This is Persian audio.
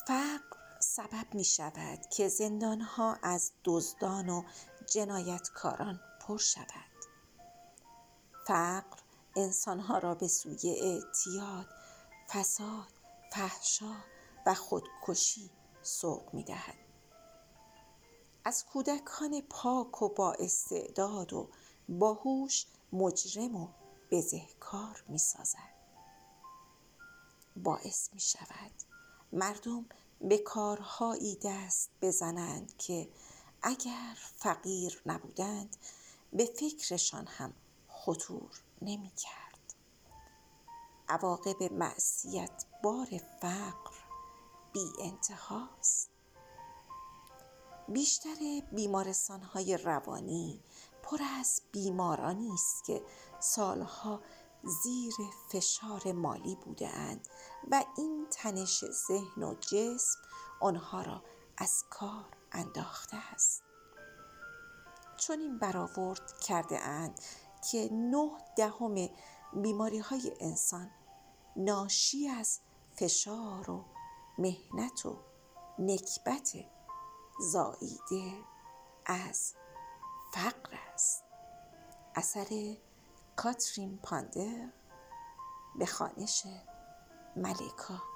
فقر سبب می شود که زندانها از دزدان و جنایتکاران پر شود. فقر انسانها را به سوی اعتیاد، فساد، فحشا و خودکشی سوق می دهد. از کودکان پاک و با استعداد و باهوش مجرم و بزهکار می سازد. باعث می شود مردم به کارهایی دست بزنند که اگر فقیر نبودند به فکرشان هم خطور نمی کرد. عواقب معصیت بار فقر بی انتهاست. بیشتر بیمارستان‌های روانی پر از بیمارانی است که سالها زیر فشار مالی بوده‌اند و این تنش ذهن و جسم آنها را از کار انداخته است. چون این برآورد کرده اند که 9/10 بیماری‌های انسان ناشی از فشار و محنت و نکبت زاییده از فقر است. اثر کاترین پاندر به خوانش ملکا.